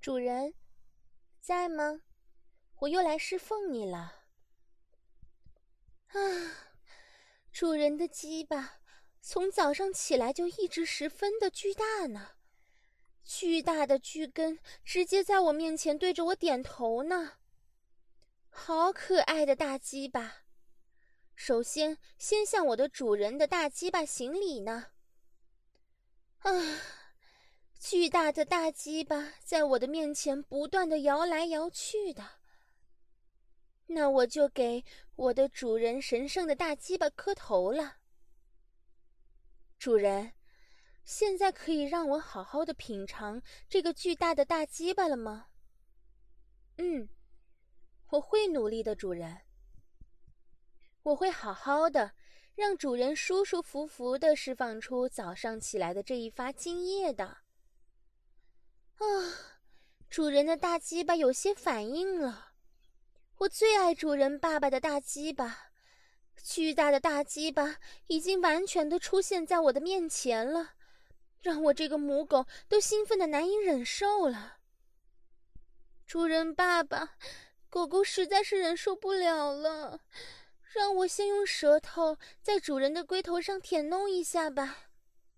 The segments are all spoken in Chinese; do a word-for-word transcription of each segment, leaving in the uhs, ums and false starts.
主人，在吗？我又来侍奉你了。啊，主人的鸡巴从早上起来就一直十分的巨大呢，巨大的巨根直接在我面前对着我点头呢。好可爱的大鸡巴！首先，先向我的主人的大鸡巴行礼呢。啊，巨大的大鸡巴在我的面前不断的摇来摇去的。那我就给我的主人神圣的大鸡巴磕头了。主人，现在可以让我好好的品尝这个巨大的大鸡巴了吗？嗯，我会努力的，主人。我会好好的让主人舒舒服服地释放出早上起来的这一发精液的。啊，主人的大鸡巴有些反应了。我最爱主人爸爸的大鸡巴，巨大的大鸡巴已经完全的出现在我的面前了，让我这个母狗都兴奋的难以忍受了。主人爸爸，狗狗实在是忍受不了了，让我先用舌头在主人的龟头上舔弄一下吧。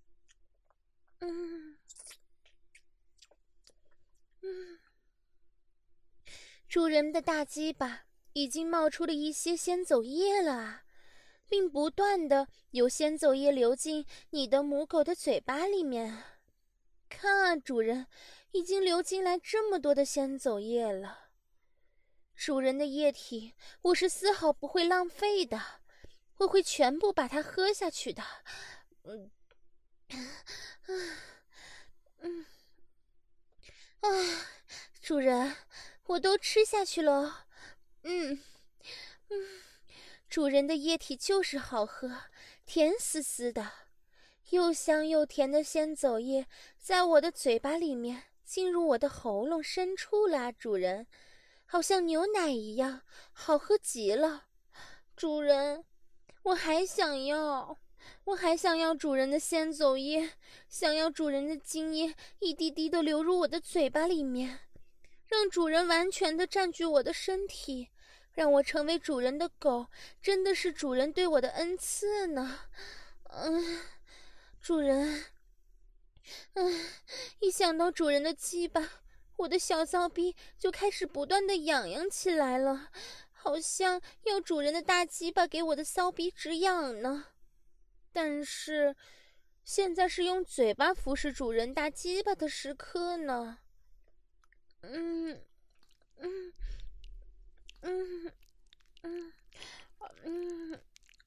嗯，嗯，主人的大鸡巴已经冒出了一些先走液了啊，并不断的有先走液流进你的母狗的嘴巴里面。看啊，主人，已经流进来这么多的先走液了。主人的液体我是丝毫不会浪费的，我会全部把它喝下去的。嗯，嗯，啊，主人，我都吃下去了。嗯，嗯，主人的液体就是好喝，甜丝丝的，又香又甜的先走液在我的嘴巴里面进入我的喉咙深处啦，主人，好像牛奶一样，好喝极了。主人，我还想要，我还想要主人的先走液，想要主人的精液一滴滴的流入我的嘴巴里面，让主人完全的占据我的身体，让我成为主人的狗，真的是主人对我的恩赐呢。嗯，主人，嗯，一想到主人的鸡巴，我的小骚逼就开始不断的痒痒起来了，好像要主人的大鸡巴给我的骚逼止痒呢。但是现在是用嘴巴服侍主人大鸡巴的时刻呢。嗯嗯嗯嗯嗯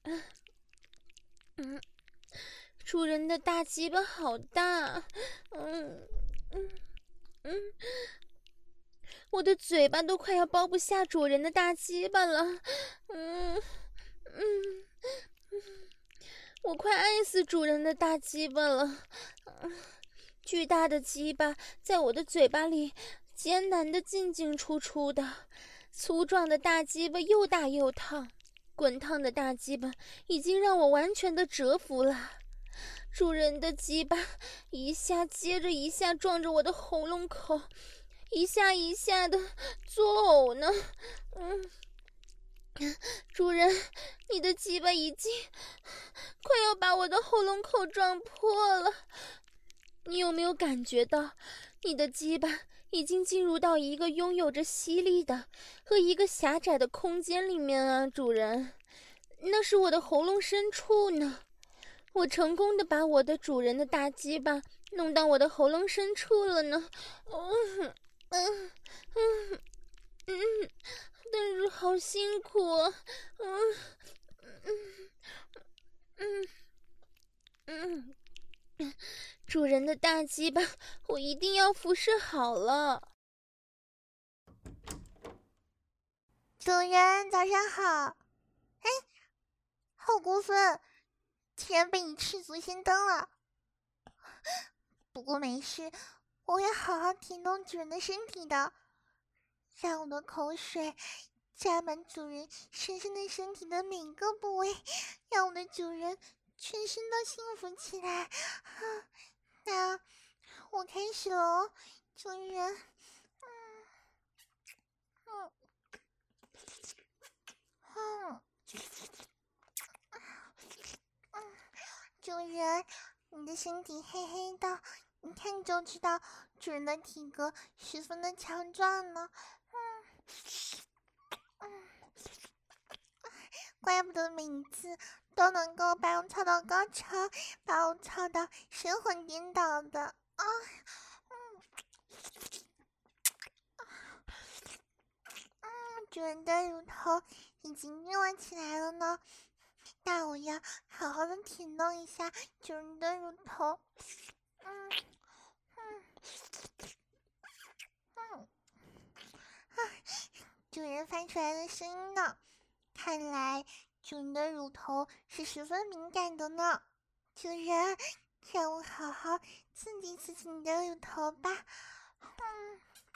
嗯，主人的大鸡巴好大，嗯嗯嗯，我的嘴巴都快要包不下主人的大鸡巴了，嗯嗯嗯，我快爱死主人的大鸡巴了，嗯，巨大的鸡巴在我的嘴巴里艰难的进进出出的，粗壮的大鸡巴又大又烫，滚烫的大鸡巴已经让我完全的折服了。主人的鸡巴一下接着一下撞着我的喉咙口，一下一下的作呕呢。嗯，主人，你的鸡巴已经快要把我的喉咙口撞破了。你有没有感觉到你的鸡巴已经进入到一个拥有着吸力的和一个狭窄的空间里面啊，主人？那是我的喉咙深处呢。我成功的把我的主人的大鸡巴弄到我的喉咙深处了呢。嗯嗯嗯嗯，但是好辛苦。嗯嗯嗯嗯嗯，主人的大鸡巴我一定要服侍好了。 主人早上好。哎，好过分，竟然被你赤足先登了。不过没事，我会好好舔弄主人的身体的，让我的口水沾满主人深深的身体的每个部位，让我的主人全身都幸福起来。啊，那我开始了哦，主人， 嗯嗯嗯，主人，你的身体黑黑的，一看就知道主人的体格十分的强壮呢。嗯嗯，怪不得每一次都能够把我操到高潮，把我操到神魂颠倒的啊！嗯嗯，主人的乳头已经硬了起来了呢。那我要好好的舔弄一下主人的乳头。嗯嗯嗯，啊，主人发出来的声音呢？看来主人的乳头是十分敏感的呢。主人，让我好好刺激刺激你的乳头吧。嗯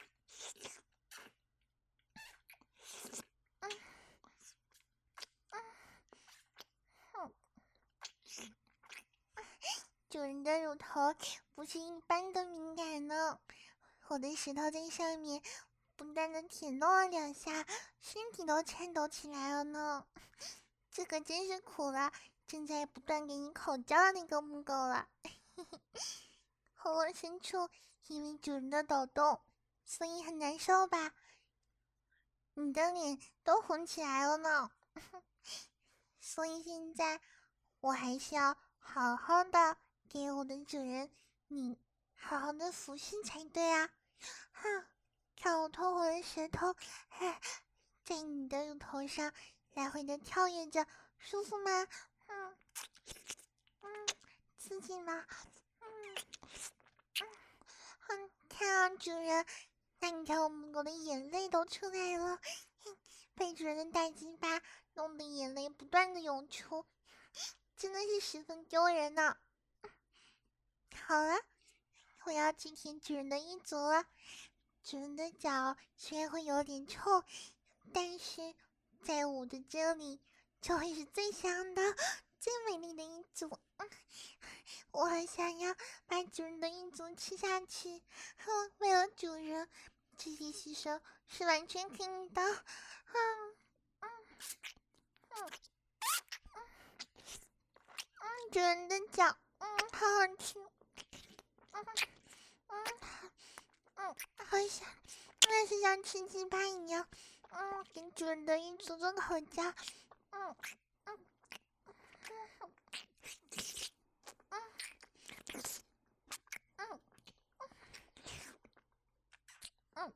嗯嗯嗯，主人的乳头不是一般的敏感呢。我的舌头在上面不断的舔弄了两下，身体都颤抖起来了呢。这可真是苦了正在不断给你口交的那个母狗了。喉咙深处因为主人的抖动，所以很难受吧？你的脸都红起来了呢。所以现在我还是要好好的给我的主人你好好的服侍才对啊！哼，看我透火的舌头，哎，在你的乳头上来回的跳跃着，舒服吗？嗯嗯，刺激吗？嗯嗯嗯，看啊，主人，那你看我母狗的眼泪都出来了，被主人的大鸡巴弄得眼泪不断的涌出，真的是十分丢人呢。好了，我要去舔主人的一足了。主人的脚虽然会有点臭，但是在我的这里就会是最香的、最美丽的一组。嗯，我很想要把主人的一组吃下去。哼，为了主人，这些牺牲是完全可以的。嗯嗯嗯嗯，主人的脚，嗯，好好吃。嗯嗯嗯，好想，那是像吃鸡巴一样。嗯，给主人的一组做口交。嗯嗯嗯嗯嗯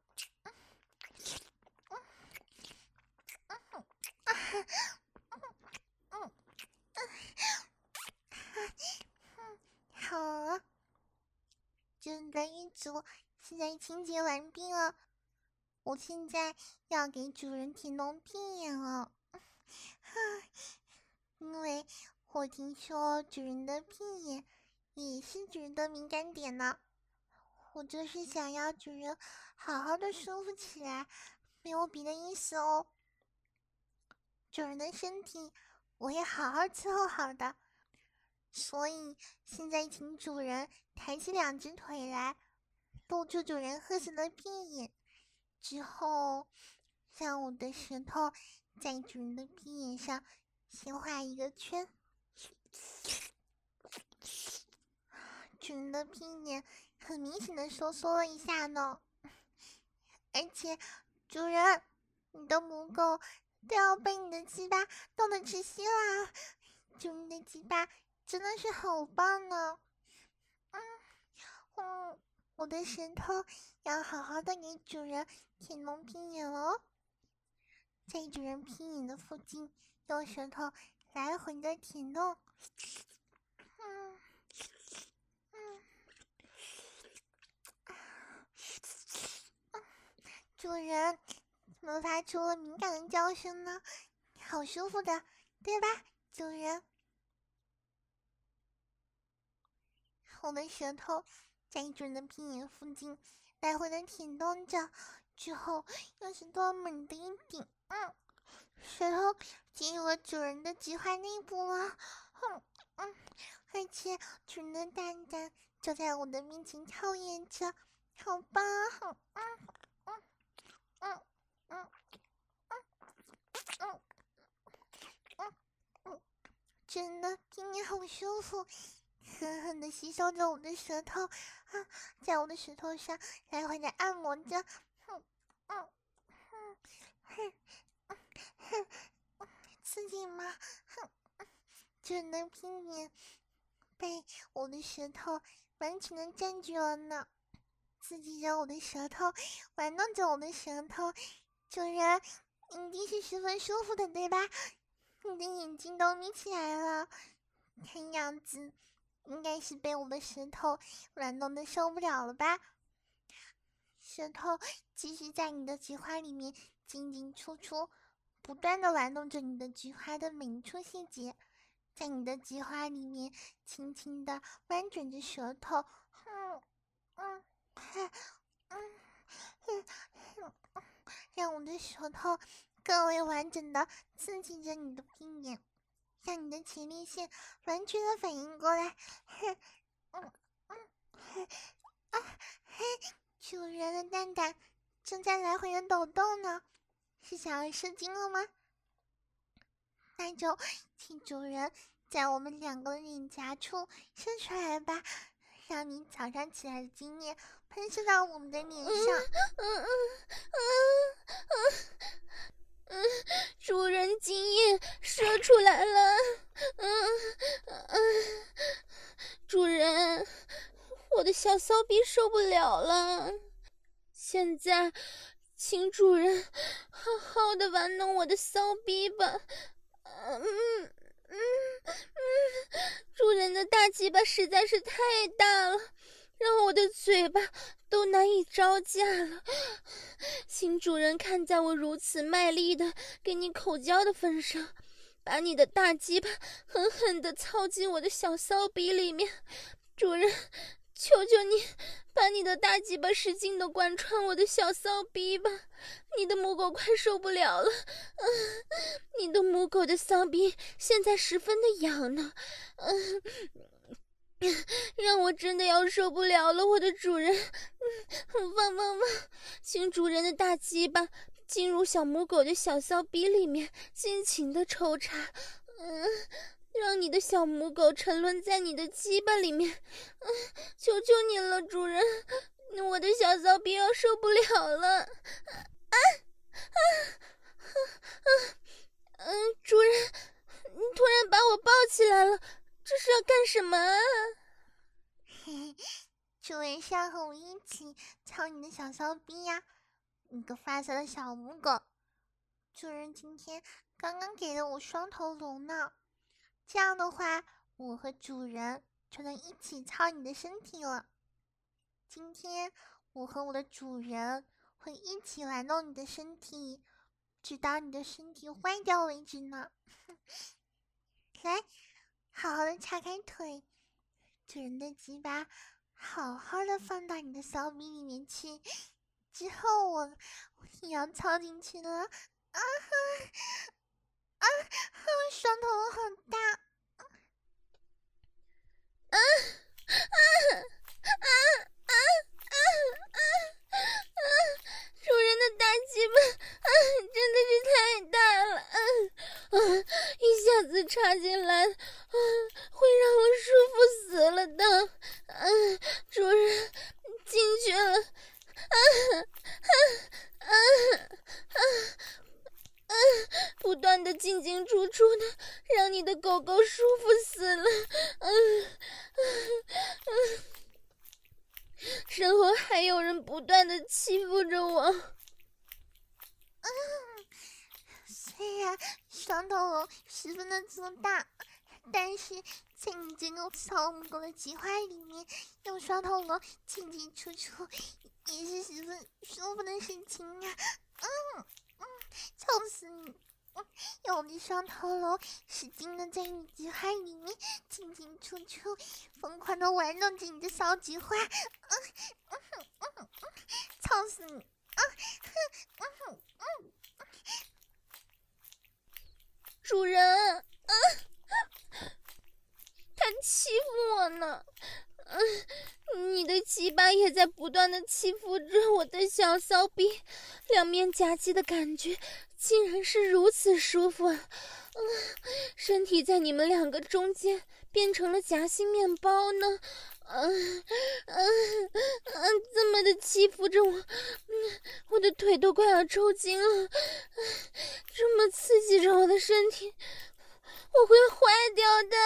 嗯嗯嗯，好了，主人的一组现在清洁完毕了。我现在要给主人舔弄屁眼了，因为我听说主人的屁眼也是主人的敏感点呢。我就是想要主人好好的舒服起来，没有别的意思哦。主人的身体我会好好伺候好的，所以现在请主人抬起两只腿来，露出主人褐色的屁眼，之后让我的舌头在主人的屁眼上先画一个圈。主人的屁眼很明显的收缩了一下呢，而且主人，你的母狗都要被你的鸡巴冻得窒息啦！主人的鸡巴真的是好棒呢。嗯嗯，我的舌头要好好的给主人舔弄屁眼哦，在主人屁眼的附近用舌头来回的舔弄。嗯嗯，主人怎么发出了敏感的叫声呢？好舒服的，对吧，主人？我的舌头在主人的屁眼附近来回的舔动着，之后又是多猛的一顶，嗯，舌头进入了主人的菊花内部了，哼，嗯，而且主人的蛋蛋就在我的面前跳跃着，好棒啊，嗯嗯嗯嗯的屁眼好舒服，狠狠地吸收着我的舌头啊，在我的舌头上来回的按摩着。哼嗯哼哼哼哼，刺激吗？哼，主人的屁眼被我的舌头完全的占据了呢，刺激着我的舌头，玩弄着我的舌头。主人，一定是十分舒服的，对吧？你的眼睛都眯起来了，看样子应该是被我的舌头玩弄的受不了了吧？舌头继续在你的菊花里面进进出出，不断的玩弄着你的菊花的每一处细节，在你的菊花里面轻轻的弯转着舌头，嗯嗯嗯嗯嗯嗯，让我的舌头更为完整的刺激着你的屁眼，让你的前列腺完全的反应过来。嗯嗯嗯啊嘿，主人的蛋蛋正在来回的抖动呢，是想要射精了吗？那就请主人在我们两个的脸颊处射出来吧，让你早上起来的精液喷射到我们的脸上。 嗯嗯嗯嗯嗯，主人精液射出来了。嗯嗯，主人，我的小骚逼受不了了，现在请主人好好的玩弄我的骚逼吧。嗯嗯嗯，主人的大鸡巴实在是太大了，让我的嘴巴都难以招架了。请主人看在我如此卖力的给你口交的份上，把你的大鸡巴狠狠地操进我的小骚逼里面。主人，求求你把你的大鸡巴使劲地贯穿我的小骚逼吧，你的母狗快受不了了。嗯，你的母狗的骚逼现在十分的痒呢。嗯，让我真的要受不了了，我的主人。嗯，汪汪汪，请主人的大鸡巴进入小母狗的小骚逼里面，尽情的抽插。嗯，让你的小母狗沉沦在你的鸡巴里面。嗯，求求你了，主人，我的小骚逼要受不了了。啊啊啊！嗯，主人，你突然把我抱起来了，这是要干什么啊？ 嘿嘿，主人是要和我一起操你的小骚逼呀，你个发财的小母狗！主人今天刚刚给了我双头龙呢，这样的话，我和主人就能一起操你的身体了。今天我和我的主人会一起玩弄你的身体，直到你的身体坏掉为止呢。来，好好的叉开腿，主人的鸡巴好好的放到你的骚逼里面去，之后我我也要操进去了。啊啊啊！双头龙好大！ 啊啊啊啊啊啊啊！主人的大鸡巴啊，真的是太大了。啊啊！一下子插进来，啊，会让我舒服死了的。嗯、啊，主人进去了。啊啊啊啊啊！不断的进进出出的，让你的狗狗舒服死了。嗯嗯嗯，身后还有人不断的欺负着我。 嗯，虽然双头龙十分的粗大，但是在你这个小母狗的菊花里面，用双头龙进进出出，也是十分舒服的事情啊。嗯嗯，臭死你！嗯，用我的双头龙使劲的在你菊花里面进进出出，疯狂的玩弄着你的小菊花。嗯嗯嗯嗯，臭死你！啊哼嗯嗯。 主人，啊，他欺负我呢。嗯，你你的鸡巴也在不断的欺负着我的小骚逼，两面夹击的感觉竟然是如此舒服啊！嗯，身体在你们两个中间变成了夹心面包呢。嗯嗯嗯，这么的欺负着我，嗯，我的腿都快要抽筋了。这么刺激着我的身体，我会坏掉的。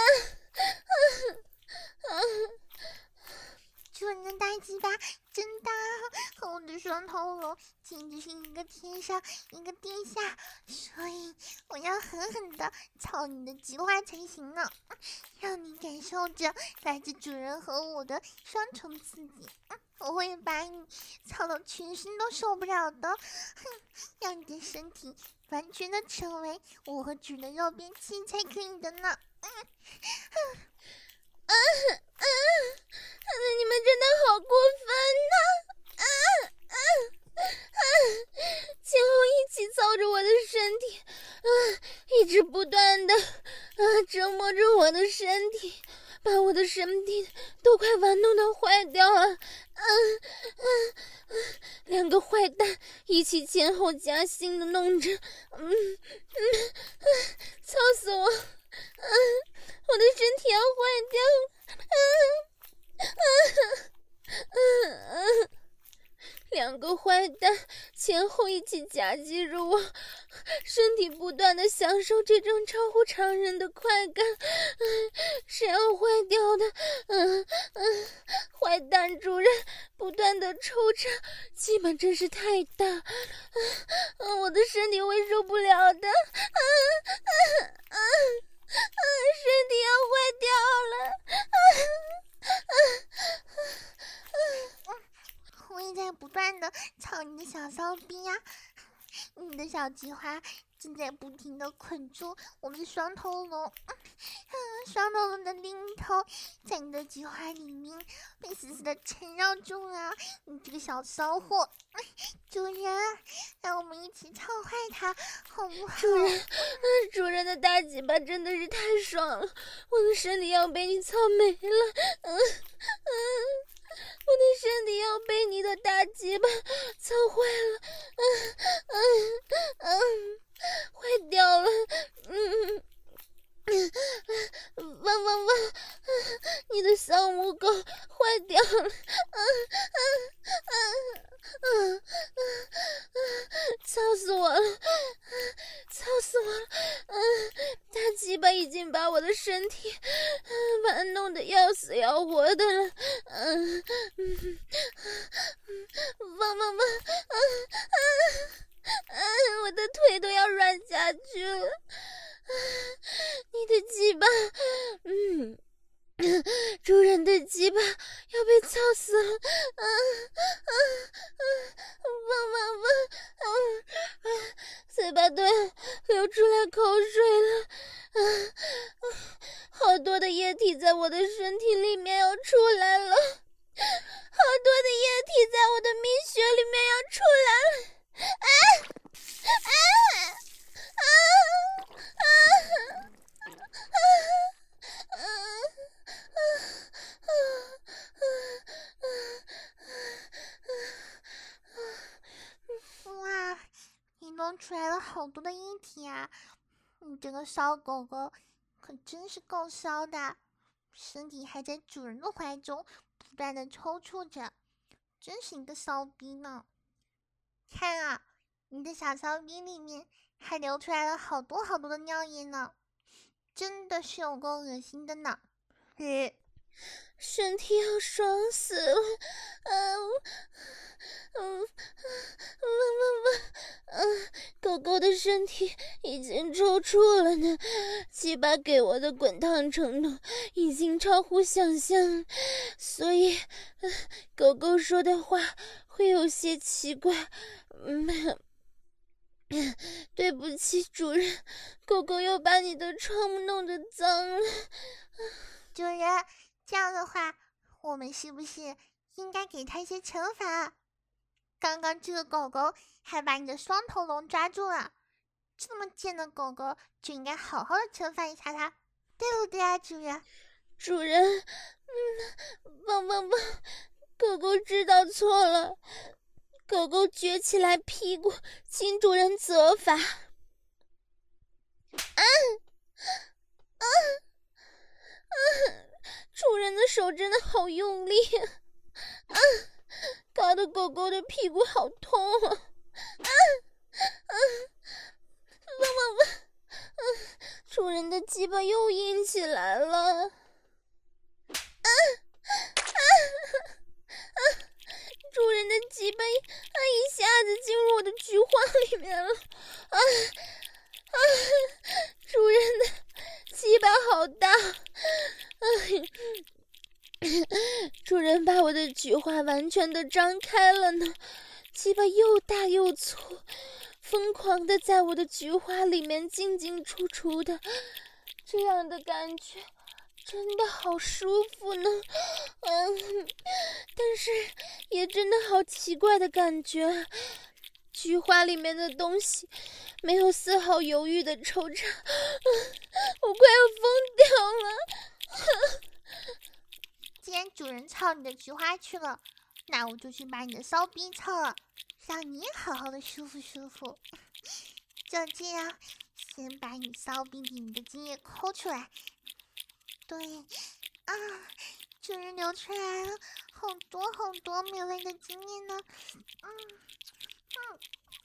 主人的大鸡巴真大，和我的双头龙简直是一个天上一个地下，所以我要狠狠的操你的菊花才行呢，让你感受着来自主人和我的双重刺激。我会把你操到全身都受不了的，哼，让你的身体完全的成为我和主人的肉便器才可以的呢。嗯嗯嗯嗯，你们真的好过分呐！啊啊啊！前后一起操着我的身体，啊，一直不断的啊折磨着我的身体，把我的身体都快玩弄的坏掉了。嗯嗯嗯，两个坏蛋一起前后夹心的弄着，嗯嗯嗯，操死我！嗯，我的身体要坏掉了。嗯嗯嗯嗯，两个坏蛋前后一起夹击着我，身体不断的享受这种超乎常人的快感，嗯，是要坏掉的。嗯嗯，坏蛋主人不断的抽插，基本真是太大，嗯嗯，我的身体会受不了的。嗯嗯嗯嗯，身体要坏掉了。嗯嗯嗯，我也在不断的操你的小骚逼呀、啊，你的小菊花正在不停的捆住我的双头龙，嗯，双头龙的另一头在你的菊花里面被死死的缠绕住了。你这个小骚货，主人，让我们一起操坏它，好不好？ 主人，嗯，主人的大鸡巴真的是太爽了，我的身体要被你操没了。嗯嗯，我的身体要被你的大鸡巴操坏了。嗯嗯嗯，坏掉了。嗯嗯，汪汪汪！你的小母狗坏掉了。嗯嗯嗯嗯嗯，操死我了！操死我了！嗯，大鸡巴已经把我的身体嗯玩弄得要死要活的了。嗯嗯嗯，汪汪汪！嗯嗯嗯，我的腿都要软下去了。你的鸡巴，嗯，主人的鸡巴要被操死了。嗯嗯嗯，汪汪汪！嗯嗯，嘴巴都要流出来口水了。嗯嗯，好多的液体在我的身体里面要出来了，好多的液体在我的蜜穴里面要出来了。啊啊啊啊！ 哇，你弄出来了好多的液体啊！你这个骚狗狗可真是够骚的，身体还在主人的怀中不断的抽搐着，真是一个骚逼呢！看啊，你的小骚逼里面还流出来了好多好多的尿液呢，真的是有够恶心的呢！呃， 身体要爽死了。嗯嗯嗯嗯嗯，狗狗的身体已经抽搐了呢，鸡巴给我的滚烫程度已经超乎想象，所以、呃、狗狗说的话会有些奇怪。嗯，对不起主人，狗狗又把你的床弄得脏了。 主人，这样的话，我们是不是应该给它一些惩罚？刚刚这个狗狗还把你的双头龙抓住了，这么贱的狗狗就应该好好的惩罚一下它，对不对啊，主人？ 主人，嗯，汪汪汪！ 狗狗知道错了，狗狗撅起来屁股，请主人责罚。啊啊啊！主人的手真的好用力啊！搞得狗狗的屁股好痛啊！啊啊！汪汪汪！啊！主人的鸡巴又硬起来了！啊啊啊！主人的鸡巴啊一下子进入我的菊花里面了！啊啊！主人的鸡巴好大！哎，主人把我的菊花完全的张开了呢，鸡巴又大又粗，疯狂的在我的菊花里面进进出出的，这样的感觉真的好舒服呢。嗯，但是也真的好奇怪的感觉，菊花里面的东西没有丝毫犹豫的抽插，我快要疯掉了。 既然主人操你的菊花去了，那我就去把你的骚逼操了，让你也好好的舒服舒服。就这样，先把你骚逼里的精液抠出来。对，啊，主人流出来了好多好多美味的精液呢。嗯嗯，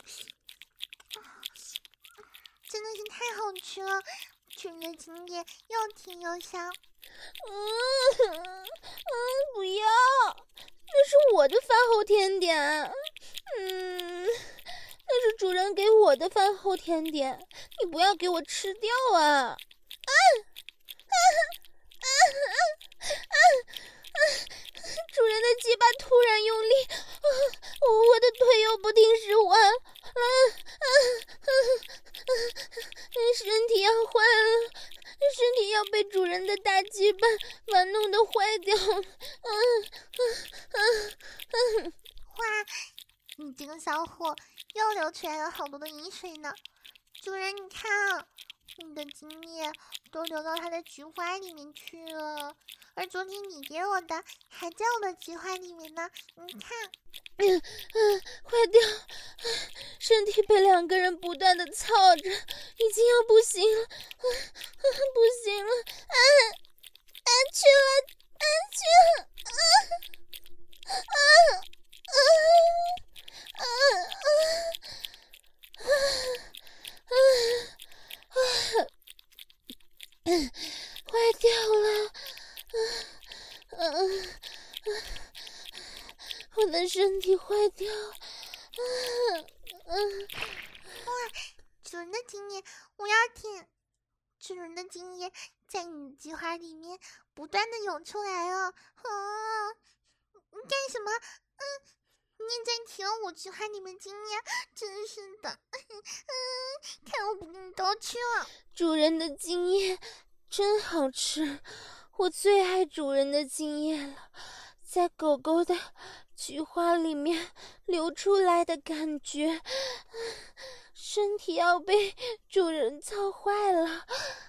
真的是太好吃了，主人的精液又甜又香。 嗯嗯，不要，那是我的饭后甜点。嗯，那是主人给我的饭后甜点，你不要给我吃掉啊！啊啊啊啊啊！主人的鸡巴突然用力，啊，我的腿又不听使唤，啊啊啊啊！身体要坏了。身体要被主人的大鸡巴玩弄的坏掉了。嗯嗯嗯嗯， 哇，你这个小伙又流出来了好多的饮水呢。主人，你看啊，你的精液都流到他的菊花里面去了，而昨天你给我的还在我的菊花里面呢。你看， 嗯嗯，坏掉，身体被两个人不断的操着，已经要不行了，啊啊，不行了，啊啊去了，啊去了，啊啊啊啊啊啊啊啊！坏掉了，嗯嗯嗯。我的身体坏掉，嗯嗯， 哇，主人的精液我要舔，主人的精液在你的菊花里面不断的涌出来了。啊，你干什么？嗯，你在舔我菊花里面精液，真是的。嗯，看我不给你都去了。 主人的精液真好吃，我最爱主人的精液了，在狗狗的菊花里面流出来的感觉，身体要被主人操坏了。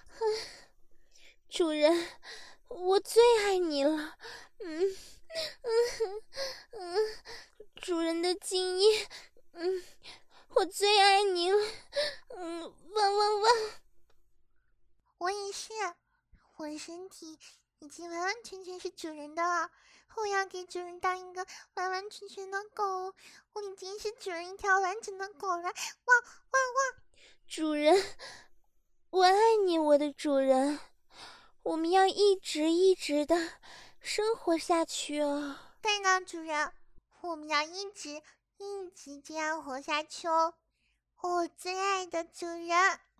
主人，我最爱你了。嗯嗯嗯，主人的精液，嗯，我最爱你了。嗯，汪汪汪！ 我也是，我的身体已经完完全全是主人的了。我要给主人当一个完完全全的狗，我已经是主人一条完整的狗了！哇哇哇！ 主人，我爱你，我的主人，我们要一直一直的生活下去哦。 对呢，主人，我们要一直一直这样活下去哦，我最爱的主人。